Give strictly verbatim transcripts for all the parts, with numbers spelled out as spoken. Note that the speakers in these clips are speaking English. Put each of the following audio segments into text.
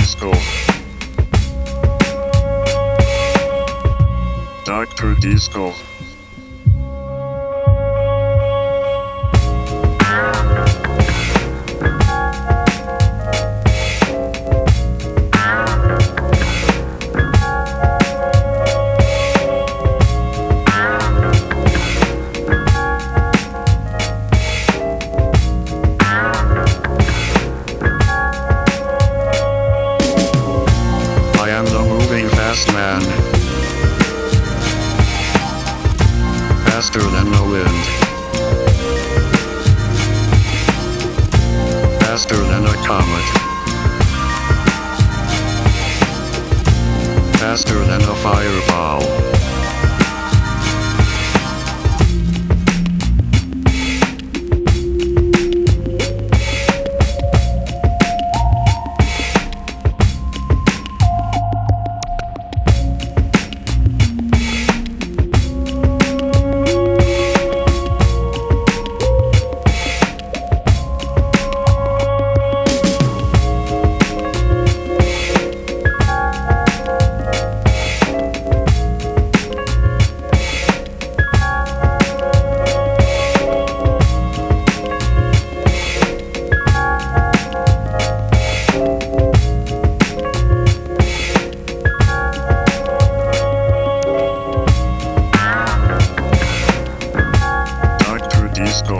Disco. Doctor Disco. Man, faster than the wind, faster than a comet, faster than a fireball. Disco.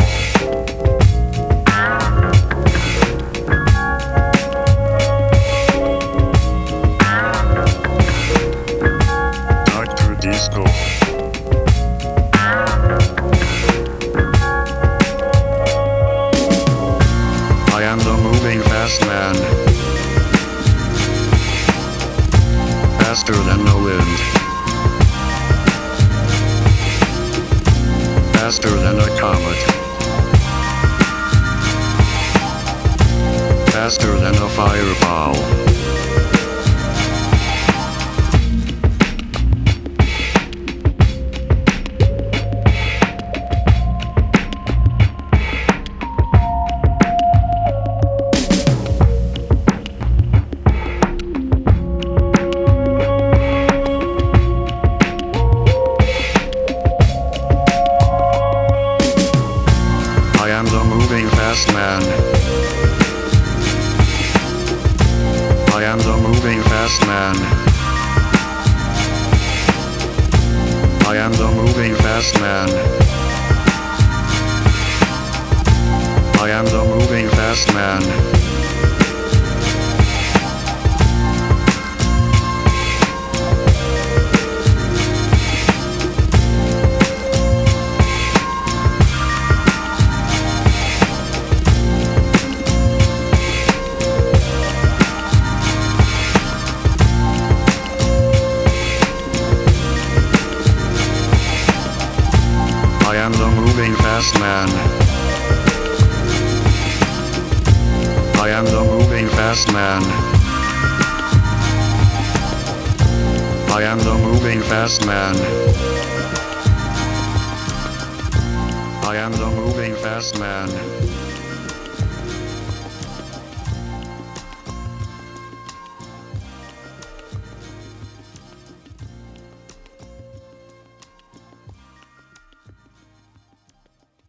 Doctor Disco. I am the moving fast man, faster than the wind, faster than a comet, faster than a fireball. I am the moving fast man. I am the moving fast man. I am the moving fast man. I am the moving fast man. I am the moving fast man. I am the moving fast man. I am the moving fast man. I am the moving fast man.